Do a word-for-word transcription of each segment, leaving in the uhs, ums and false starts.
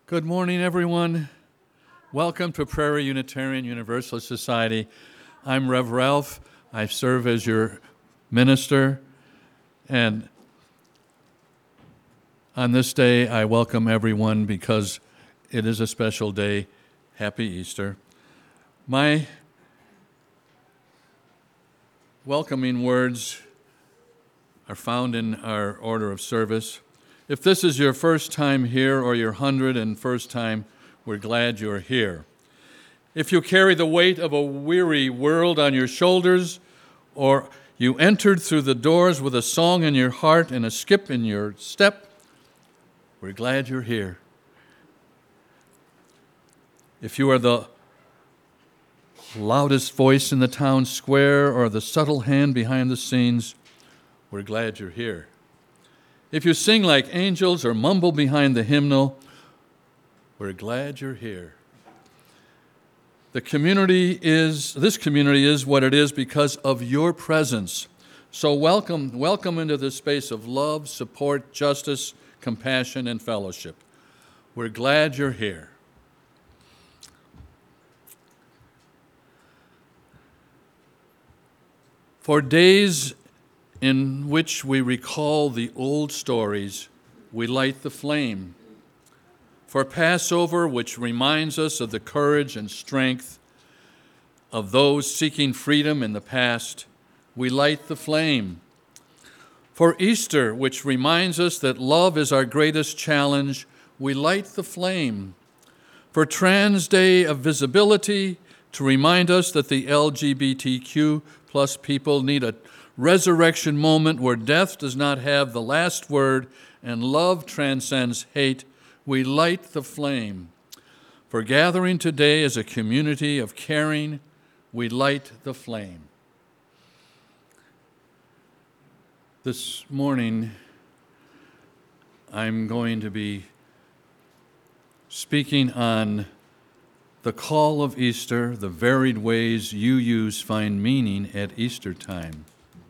Good morning, everyone. Welcome to Prairie Unitarian Universalist Society. I'm Rev Ralph. I serve as your minister. And on this day, I welcome everyone because it is a special day. Happy Easter. My welcoming words are found in our order of service. If this is your first time here or your hundred and first time, we're glad you're here. If you carry the weight of a weary world on your shoulders, or you entered through the doors with a song in your heart and a skip in your step, we're glad you're here. If you are the loudest voice in the town square or the subtle hand behind the scenes, we're glad you're here. If you sing like angels or mumble behind the hymnal, we're glad you're here. The community is, this community is what it is because of your presence. So welcome, welcome into this space of love, support, justice, compassion, and fellowship. We're glad you're here. For days in which we recall the old stories, we light the flame. For Passover, which reminds us of the courage and strength of those seeking freedom in the past, we light the flame. For Easter, which reminds us that love is our greatest challenge, we light the flame. For Trans Day of Visibility, to remind us that the L G B T Q plus people need a resurrection moment where death does not have the last word and love transcends hate, we light the flame. For gathering today as a community of caring, we light the flame. This morning, I'm going to be speaking on the call of Easter, the varied ways U Us find meaning at Easter time.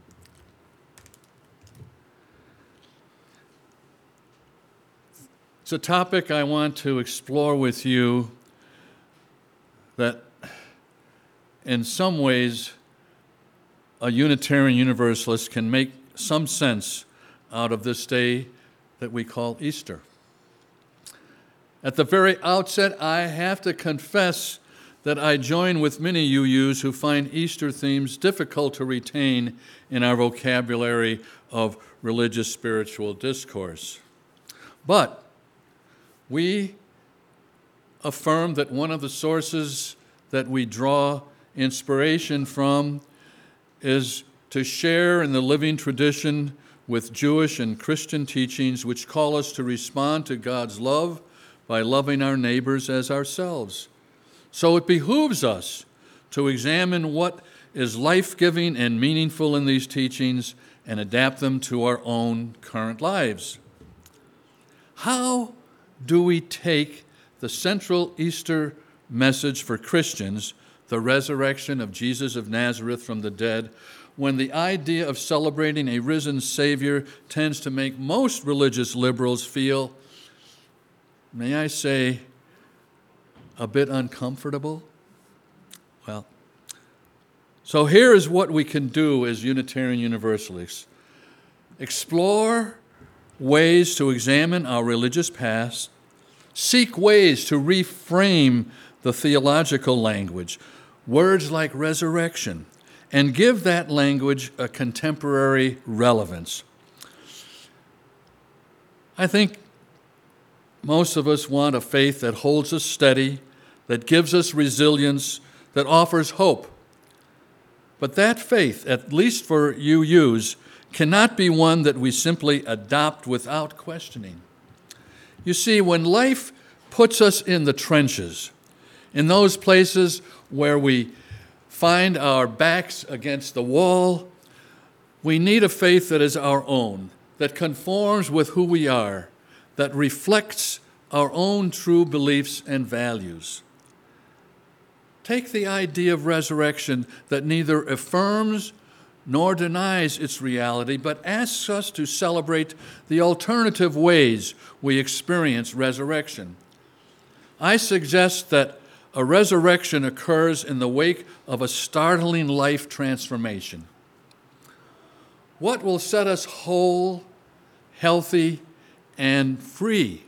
It's a topic I want to explore with you that in some ways a Unitarian Universalist can make some sense out of this day that we call Easter. At the very outset, I have to confess that I join with many U Us who find Easter themes difficult to retain in our vocabulary of religious spiritual discourse. But we affirm that one of the sources that we draw inspiration from is to share in the living tradition with Jewish and Christian teachings which call us to respond to God's love by loving our neighbors as ourselves. So it behooves us to examine what is life-giving and meaningful in these teachings and adapt them to our own current lives. How do we take the central Easter message for Christians, the resurrection of Jesus of Nazareth from the dead, when the idea of celebrating a risen Savior tends to make most religious liberals feel, may I say, a bit uncomfortable? Well, so here is what we can do as Unitarian Universalists. Explore ways to examine our religious past, seek ways to reframe the theological language, words like resurrection, and give that language a contemporary relevance. I think most of us want a faith that holds us steady, that gives us resilience, that offers hope. But that faith, at least for U Us, cannot be one that we simply adopt without questioning. You see, when life puts us in the trenches, in those places where we find our backs against the wall, we need a faith that is our own, that conforms with who we are, that reflects our own true beliefs and values. Take the idea of resurrection that neither affirms nor denies its reality, but asks us to celebrate the alternative ways we experience resurrection. I suggest that a resurrection occurs in the wake of a startling life transformation. What will set us whole, healthy, and free?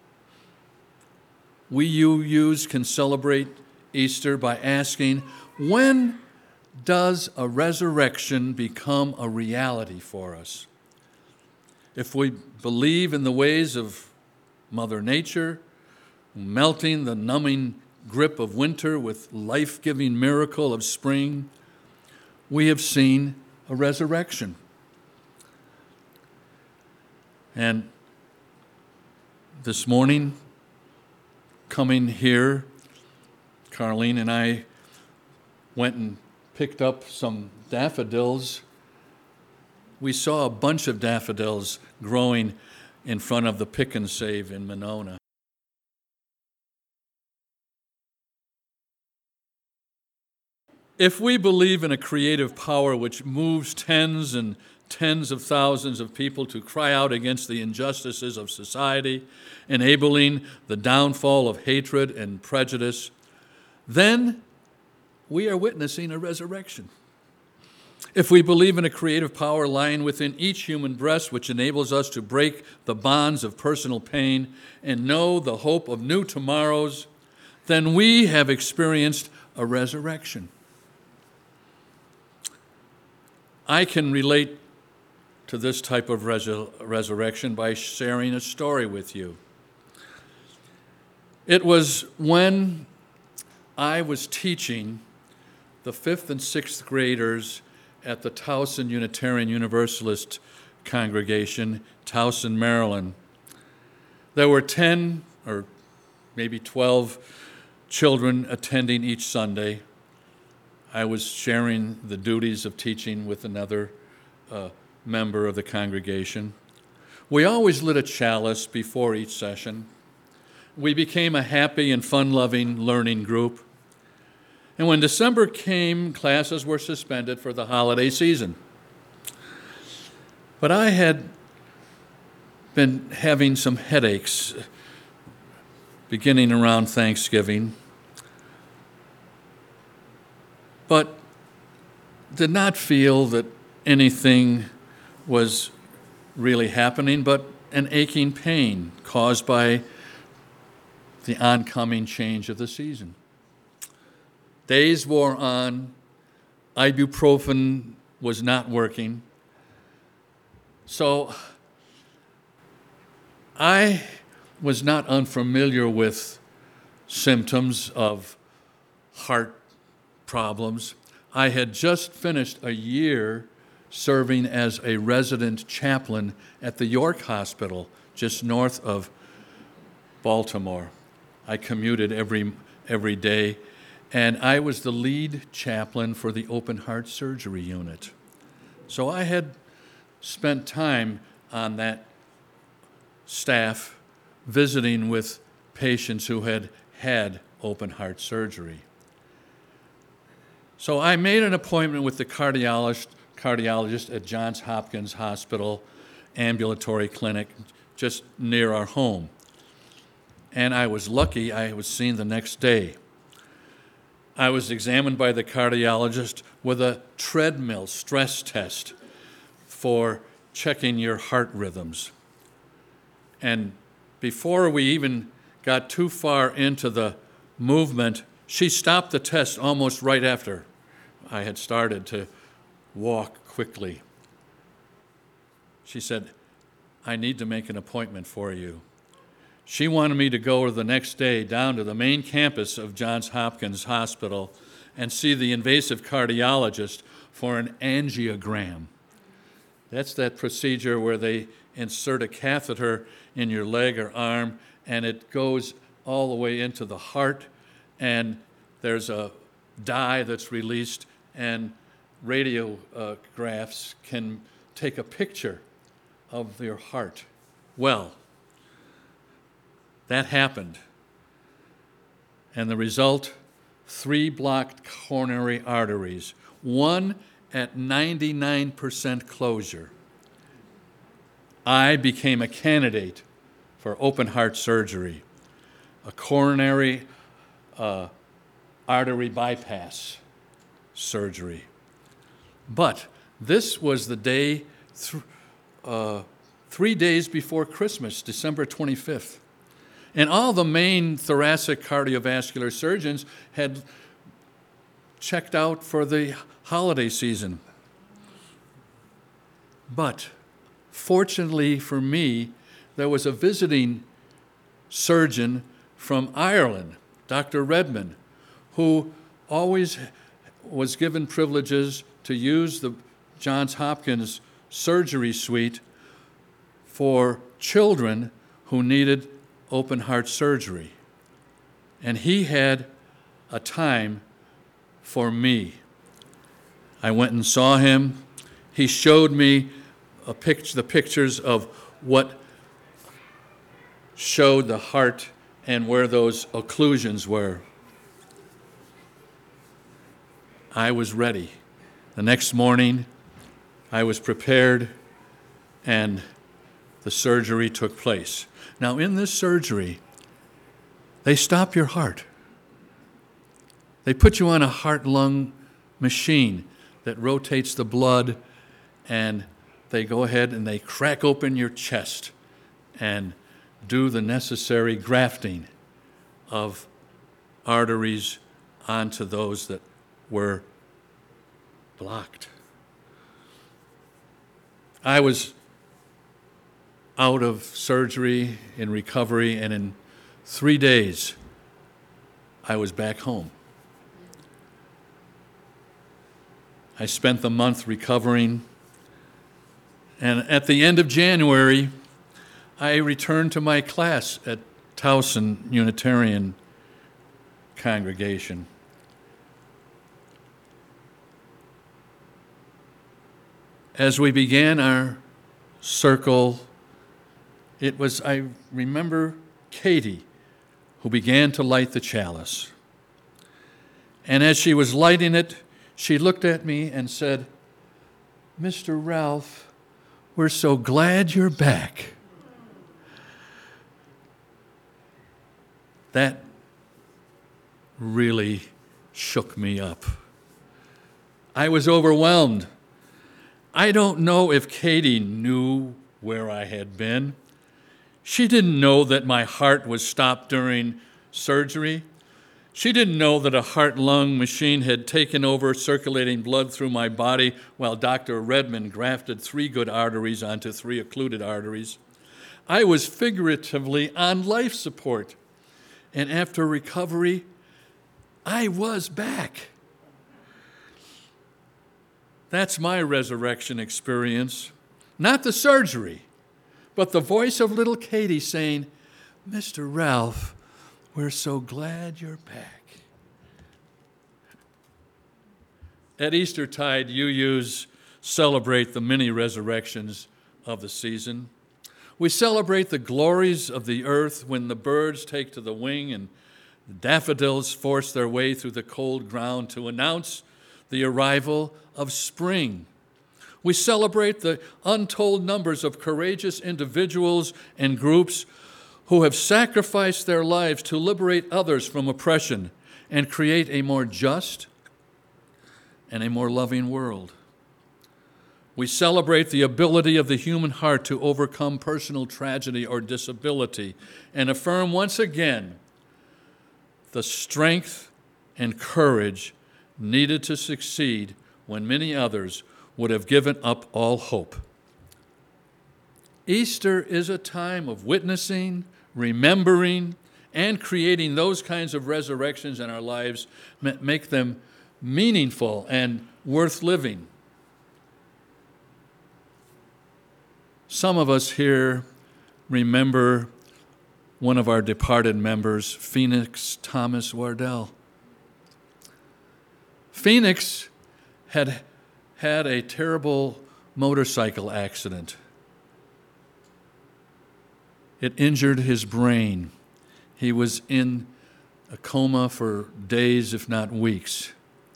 We U Us can celebrate Easter by asking, when does a resurrection become a reality for us? If we believe in the ways of Mother Nature, melting the numbing grip of winter with life-giving miracle of spring, we have seen a resurrection. And this morning, coming here, Carlene and I went and picked up some daffodils. We saw a bunch of daffodils growing in front of the Pick and Save in Monona. If we believe in a creative power which moves tens and tens of thousands of people to cry out against the injustices of society, enabling the downfall of hatred and prejudice, then we are witnessing a resurrection. If we believe in a creative power lying within each human breast which enables us to break the bonds of personal pain and know the hope of new tomorrows, then we have experienced a resurrection. I can relate to this type of resur- resurrection by sharing a story with you. It was when I was teaching the fifth and sixth graders at the Towson Unitarian Universalist congregation, Towson, Maryland. There were ten or maybe twelve children attending each Sunday. I was sharing the duties of teaching with another uh, member of the congregation. We always lit a chalice before each session. We became a happy and fun-loving learning group. And when December came, classes were suspended for the holiday season. But I had been having some headaches beginning around Thanksgiving, but did not feel that anything was really happening, but an aching pain caused by the oncoming change of the season. Days wore on, ibuprofen was not working, so I was not unfamiliar with symptoms of heart problems. I had just finished a year serving as a resident chaplain at the York Hospital, just north of Baltimore. I commuted every every day, and I was the lead chaplain for the open heart surgery unit. So I had spent time on that staff visiting with patients who had had open heart surgery. So I made an appointment with the cardiologist, cardiologist at Johns Hopkins Hospital ambulatory clinic just near our home. And I was lucky I was seen the next day. I was examined by the cardiologist with a treadmill stress test for checking your heart rhythms. And before we even got too far into the movement, she stopped the test almost right after I had started to walk quickly. She said, "I need to make an appointment for you." She wanted me to go the next day down to the main campus of Johns Hopkins Hospital and see the invasive cardiologist for an angiogram. That's that procedure where they insert a catheter in your leg or arm, and it goes all the way into the heart, and there's a dye that's released, and radiographs can take a picture of your heart. Well, that happened. And the result, three blocked coronary arteries, one at ninety-nine percent closure. I became a candidate for open heart surgery. a coronary uh, artery bypass surgery. But this was the day, th- uh, three days before Christmas, December twenty-fifth. And all the main thoracic cardiovascular surgeons had checked out for the holiday season. But fortunately for me, there was a visiting surgeon from Ireland, Doctor Redmond, who always was given privileges to use the Johns Hopkins surgery suite for children who needed open heart surgery. And he had a time for me. I went and saw him. He showed me a pict- the pictures of what showed the heart and where those occlusions were. I was ready. The next morning, I was prepared, and the surgery took place. Now, in this surgery, they stop your heart. They put you on a heart-lung machine that rotates the blood, and they go ahead and they crack open your chest and do the necessary grafting of arteries onto those that were blocked. I was out of surgery, in recovery, and in three days, I was back home. I spent the month recovering, and at the end of January, I returned to my class at Towson Unitarian Congregation. As we began our circle, it was, I remember, Katie who began to light the chalice. And as she was lighting it, she looked at me and said, "Mister Ralph, we're so glad you're back." That really shook me up. I was overwhelmed. I don't know if Katie knew where I had been. She didn't know that my heart was stopped during surgery. She didn't know that a heart-lung machine had taken over circulating blood through my body while Doctor Redmond grafted three good arteries onto three occluded arteries. I was figuratively on life support. And after recovery, I was back. That's my resurrection experience. Not the surgery, but the voice of little Katie saying, "Mister Ralph, we're so glad you're back." At Eastertide, U Us celebrate the many resurrections of the season. We celebrate the glories of the earth when the birds take to the wing and the daffodils force their way through the cold ground to announce the arrival of spring. We celebrate the untold numbers of courageous individuals and groups who have sacrificed their lives to liberate others from oppression and create a more just and a more loving world. We celebrate the ability of the human heart to overcome personal tragedy or disability and affirm once again the strength and courage needed to succeed when many others would have given up all hope. Easter is a time of witnessing, remembering, and creating those kinds of resurrections in our lives, make them meaningful and worth living. Some of us here remember one of our departed members, Phoenix Thomas Wardell. Phoenix had had a terrible motorcycle accident. It injured his brain. He was in a coma for days, if not weeks.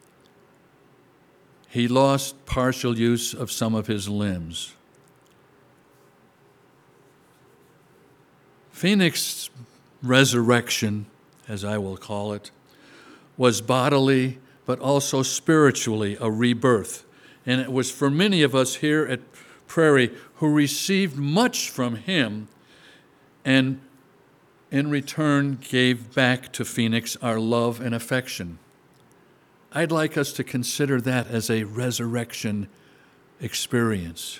He lost partial use of some of his limbs. Phoenix resurrection, as I will call it, was bodily but also spiritually a rebirth. And it was for many of us here at Prairie who received much from him and in return gave back to Phoenix our love and affection. I'd like us to consider that as a resurrection experience.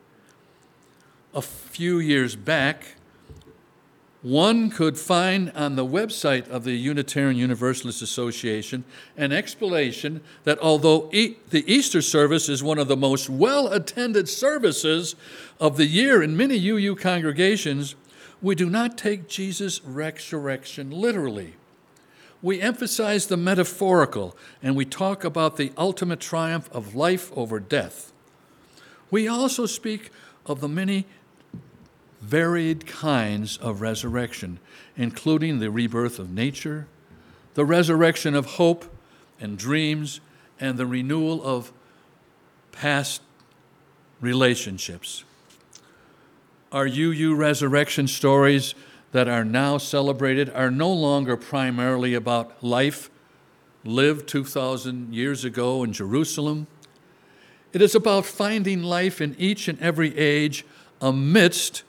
A few years back, one could find on the website of the Unitarian Universalist Association an explanation that although e- the Easter service is one of the most well-attended services of the year in many U U congregations, we do not take Jesus' resurrection literally. We emphasize the metaphorical, and we talk about the ultimate triumph of life over death. We also speak of the many varied kinds of resurrection, including the rebirth of nature, the resurrection of hope and dreams, and the renewal of past relationships. Our U U resurrection stories that are now celebrated are no longer primarily about life lived two thousand years ago in Jerusalem. It is about finding life in each and every age amidst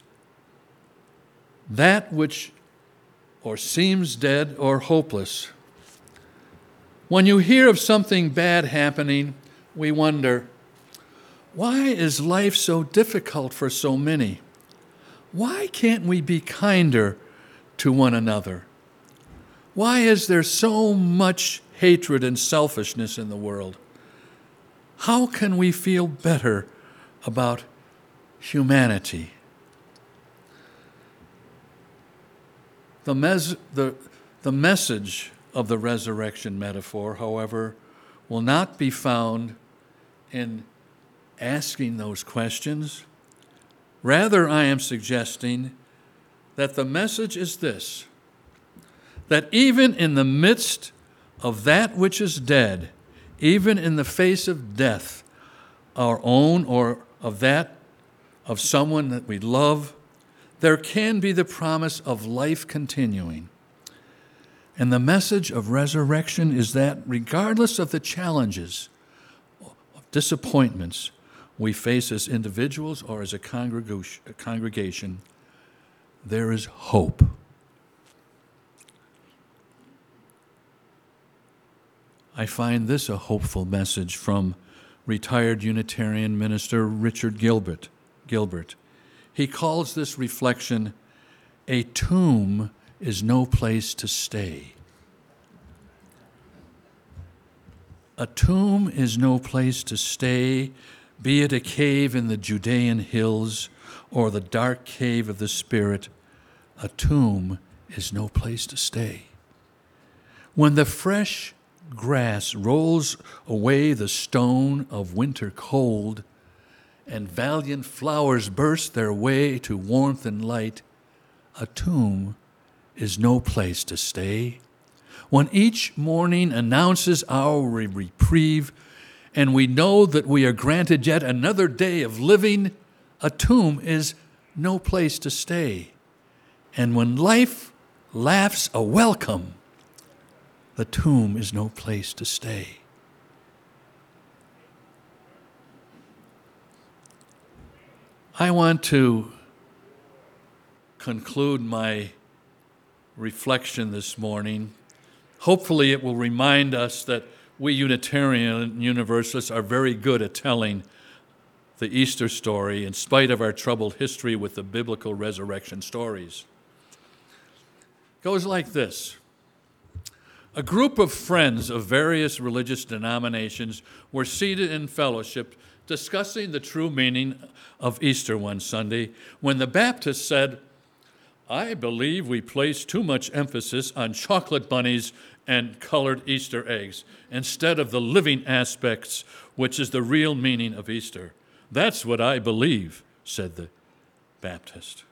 that which or seems dead or hopeless. When you hear of something bad happening, we wonder, why is life so difficult for so many? Why can't we be kinder to one another? Why is there so much hatred and selfishness in the world? How can we feel better about humanity? The, mes- the, the message of the resurrection metaphor, however, will not be found in asking those questions. Rather, I am suggesting that the message is this, that even in the midst of that which is dead, even in the face of death, our own or of that of someone that we love, there can be the promise of life continuing. And the message of resurrection is that regardless of the challenges, of disappointments we face as individuals or as a congregation, there is hope. I find this a hopeful message from retired Unitarian minister Richard Gilbert. Gilbert. He calls this reflection, "A tomb is no place to stay." A tomb is no place to stay, be it a cave in the Judean hills or the dark cave of the spirit. A tomb is no place to stay. When the fresh grass rolls away the stone of winter cold, and valiant flowers burst their way to warmth and light, a tomb is no place to stay. When each morning announces our reprieve, and we know that we are granted yet another day of living, a tomb is no place to stay. And when life laughs a welcome, the tomb is no place to stay. I want to conclude my reflection this morning. Hopefully it will remind us that we Unitarian Universalists are very good at telling the Easter story in spite of our troubled history with the biblical resurrection stories. It goes like this. A group of friends of various religious denominations were seated in fellowship discussing the true meaning of Easter one Sunday when the Baptist said, "I believe we place too much emphasis on chocolate bunnies and colored Easter eggs instead of the living aspects, which is the real meaning of Easter. That's what I believe," said the Baptist.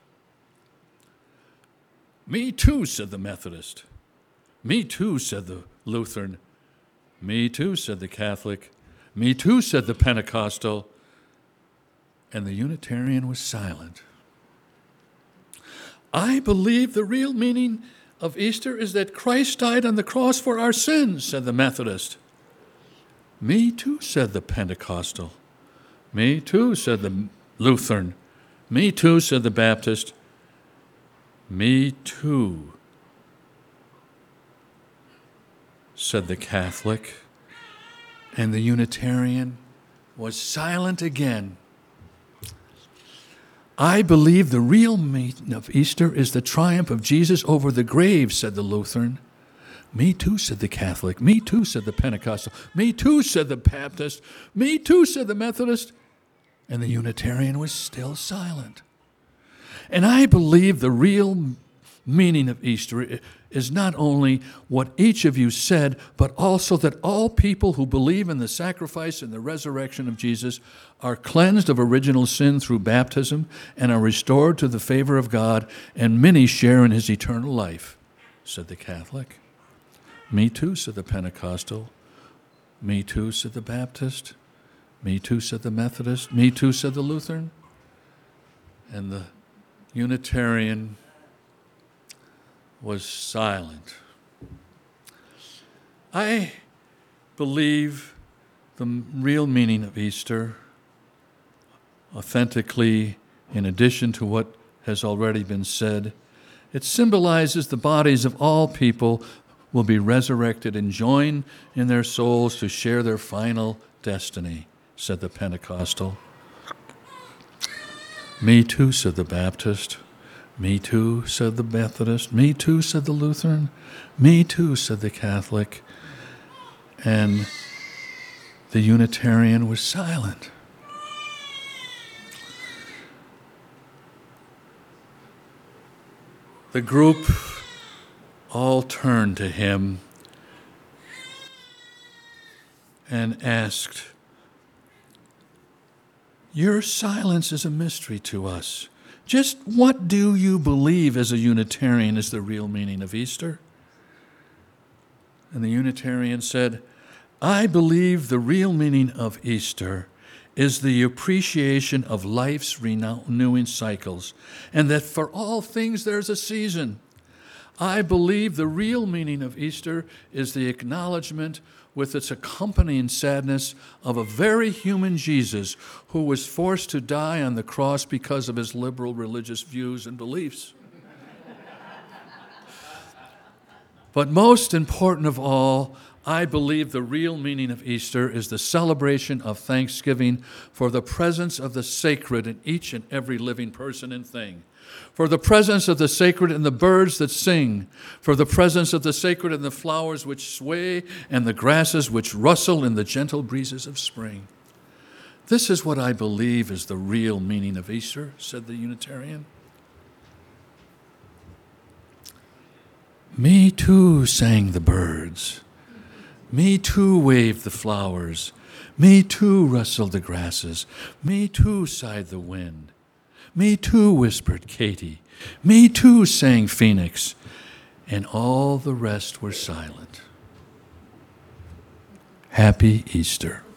"Me too," said the Methodist. "Me too," said the Lutheran. "Me too," said the Catholic. "Me too," said the Pentecostal. And the Unitarian was silent. "I believe the real meaning of Easter is that Christ died on the cross for our sins, said the Methodist. Me too, said the Pentecostal. Me too, said the Lutheran. Me too, said the Baptist. Me too, said the Catholic. And the Unitarian was silent again. I believe the real meaning of Easter is the triumph of Jesus over the grave, said the Lutheran. Me too, said the Catholic. Me too, said the Pentecostal. Me too, said the Baptist. Me too, said the Methodist. And the Unitarian was still silent. And I believe the real meaning of Easter is not only what each of you said, but also that all people who believe in the sacrifice and the resurrection of Jesus are cleansed of original sin through baptism and are restored to the favor of God, and many share in his eternal life, said the Catholic. Me too, said the Pentecostal. Me too, said the Baptist. Me too, said the Methodist. Me too, said the Lutheran. And the Unitarian was silent. I believe the real meaning of Easter, authentically, in addition to what has already been said, it symbolizes the bodies of all people will be resurrected and join in their souls to share their final destiny, said the Pentecostal. Me too, said the Baptist. Me too, said the Methodist. Me too, said the Lutheran. Me too, said the Catholic. And the Unitarian was silent. The group all turned to him and asked, "Your silence is a mystery to us. Just what do you believe as a Unitarian is the real meaning of Easter?" And the Unitarian said, "I believe the real meaning of Easter is the appreciation of life's renewing cycles, and that for all things there's a season. I believe the real meaning of Easter is the acknowledgement with its accompanying sadness of a very human Jesus who was forced to die on the cross because of his liberal religious views and beliefs. But most important of all, I believe the real meaning of Easter is the celebration of thanksgiving for the presence of the sacred in each and every living person and thing, for the presence of the sacred in the birds that sing, for the presence of the sacred in the flowers which sway and the grasses which rustle in the gentle breezes of spring. This is what I believe is the real meaning of Easter," said the Unitarian. "Me too," sang the birds. "Me too," waved the flowers. "Me too," rustled the grasses. "Me too," sighed the wind. "Me too," whispered Katie. "Me too," sang Phoenix. And all the rest were silent. Happy Easter.